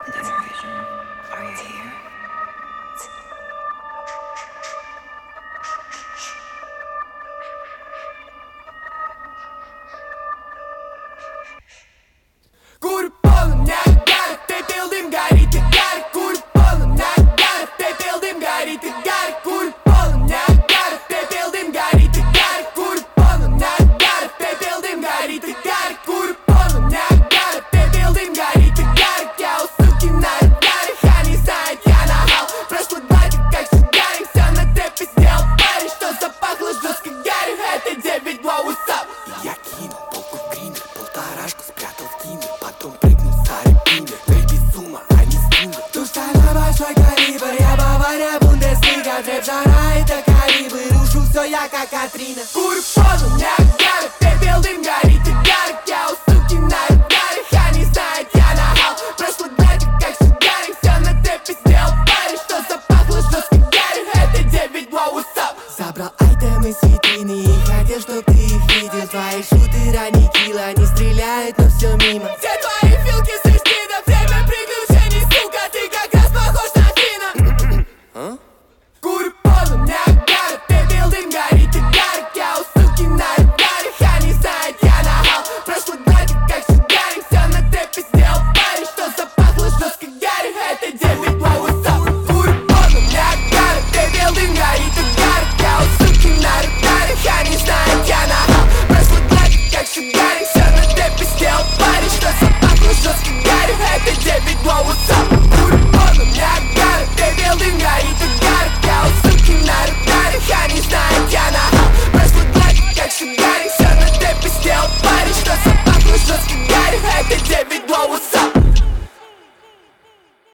Vision, are you here? Kurbanım nerede pepildim gayreti gar kurbanım nerede pepildim gayreti gar kurbanım nerede pepildim gayreti gar kurbanım nerede pepildim gayreti gar kurbanım nerede pepildim gayreti gar я у суки на радаре они знают я на хал прошлый батик как сигарик все на цепи сделал парень что запахло жестко гарью это 9 2 what's up я кинул полку в гриндер полторашку спрятал в киндер потом прыгнул в старый пиндер Бэйби сумма, а не стингер Душа на большой калибр Я Бавария, Бундеслига Джеб жара, это калибр Рушу все я как Катрина Курпону, Ниагара Пепел, дым,